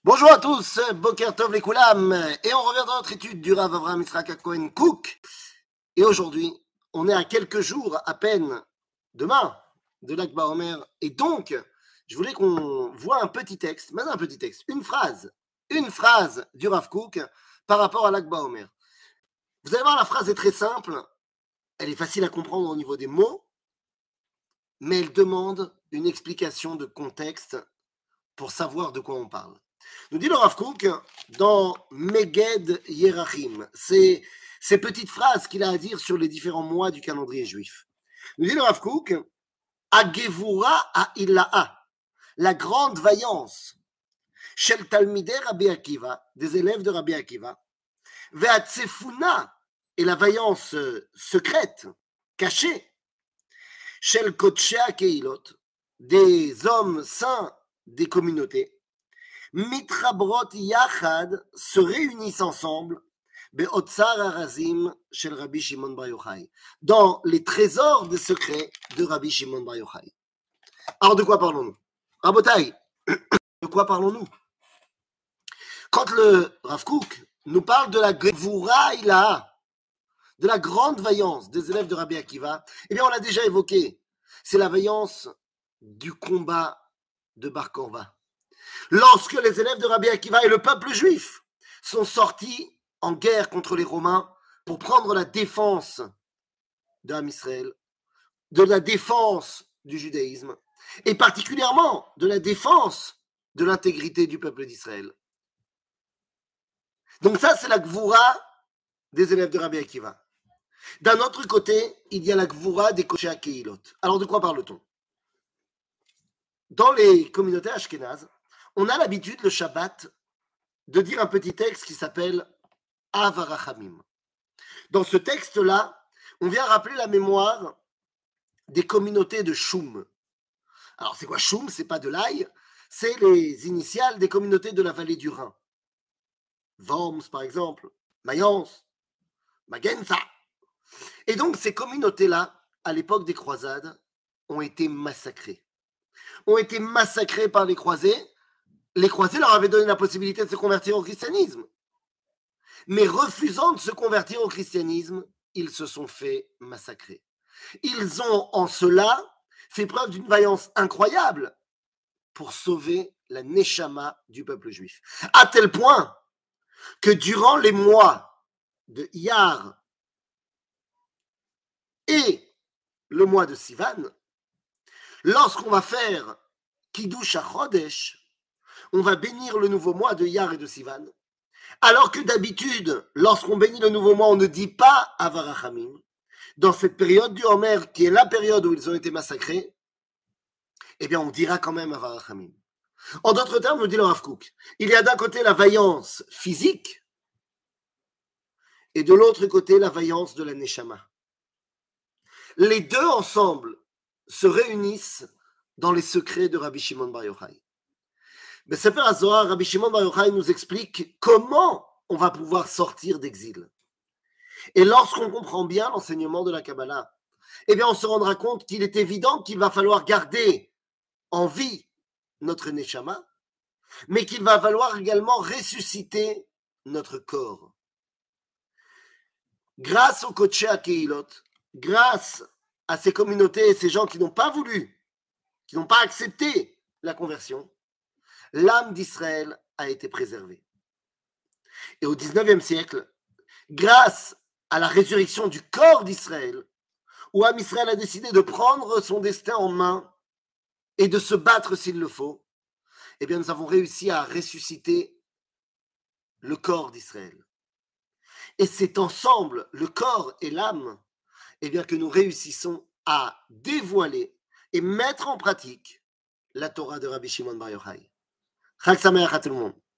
Bonjour à tous, Boker Tov les Koulam, et on revient dans notre étude du Rav Avraham Yitzhak Cohen Cook. Et aujourd'hui, on est à quelques jours à peine, demain, de Lag BaOmer, et donc, je voulais qu'on voit un petit texte, une phrase du Rav Cook par rapport à Lag BaOmer. Vous allez voir, la phrase est très simple, elle est facile à comprendre au niveau des mots, mais elle demande une explication de contexte pour savoir de quoi on parle. Nous dit le Rav Kook dans Meged Yerachim, c'est ces petites phrases qu'il a à dire sur les différents mois du calendrier juif. Nous dit le Rav Kook, Agevura Ha'ila'a, la grande vaillance, Shel Talmidei Rabbi Akiva, des élèves de Rabbi Akiva, Ve'atzefuna, et la vaillance secrète, cachée, Shel Kotshea Keilot, des hommes saints des communautés, Mitrabrot Yachad se réunissent ensemble Be'otzar Harazim shel Rabbi Shimon Bar Yochai, dans les trésors des secrets de Rabbi Shimon Bar Yochai. Alors de quoi parlons-nous? Rabotai, de quoi parlons-nous? Quand le Rav Kook nous parle de la Gevura Ilaha, de la grande vaillance des élèves de Rabbi Akiva, eh bien on l'a déjà évoqué, c'est la vaillance du combat de Bar Korba. Lorsque les élèves de Rabbi Akiva et le peuple juif sont sortis en guerre contre les Romains pour prendre la défense de Ham Israël, de la défense du judaïsme, et particulièrement de la défense de l'intégrité du peuple d'Israël. Donc ça, c'est la Gvura des élèves de Rabbi Akiva. D'un autre côté, il y a la Gvura des Koshea Keilot. Alors de quoi parle-t-on? Dans les communautés ashkénazes, on a l'habitude, le Shabbat, de dire un petit texte qui s'appelle Av HaRachamim. Dans ce texte-là, on vient rappeler la mémoire des communautés de Shum. Alors, c'est quoi Shum? C'est pas de l'ail, c'est les initiales des communautés de la vallée du Rhin. Worms, par exemple, Mayence, Magenza. Et donc, ces communautés-là, à l'époque des croisades, ont été massacrées. Ont été massacrées par les croisés. Les croisés leur avaient donné la possibilité de se convertir au christianisme. Mais refusant de se convertir au christianisme, ils se sont fait massacrer. Ils ont en cela fait preuve d'une vaillance incroyable pour sauver la neshama du peuple juif. À tel point que durant les mois de Iyar et le mois de Sivan, lorsqu'on va faire Kiddush HaChodesh, on va bénir le nouveau mois de Iyar et de Sivan, alors que d'habitude, lorsqu'on bénit le nouveau mois, on ne dit pas Av HaRachamim. Dans cette période du Homer, qui est la période où ils ont été massacrés, eh bien, on dira quand même Av HaRachamim. En d'autres termes, nous dit le Rav Kook, il y a d'un côté la vaillance physique, et de l'autre côté la vaillance de la Neshama. Les deux ensemble se réunissent dans les secrets de Rabbi Shimon Bar Yochai. Mais Sefer HaZohar, Rabbi Shimon Bar Yochai nous explique comment on va pouvoir sortir d'exil. Et lorsqu'on comprend bien l'enseignement de la Kabbalah, eh bien on se rendra compte qu'il est évident qu'il va falloir garder en vie notre Neshama, mais qu'il va falloir également ressusciter notre corps. Grâce au Kotshea Keilot, grâce à ces communautés et ces gens qui n'ont pas voulu, qui n'ont pas accepté la conversion, l'âme d'Israël a été préservée. Et au XIXe siècle, grâce à la résurrection du corps d'Israël, où Am Israël a décidé de prendre son destin en main et de se battre s'il le faut, eh bien nous avons réussi à ressusciter le corps d'Israël. Et c'est ensemble, le corps et l'âme, eh bien que nous réussissons à dévoiler et mettre en pratique la Torah de Rabbi Shimon Bar Yochai. Chag Sameach à tout le monde.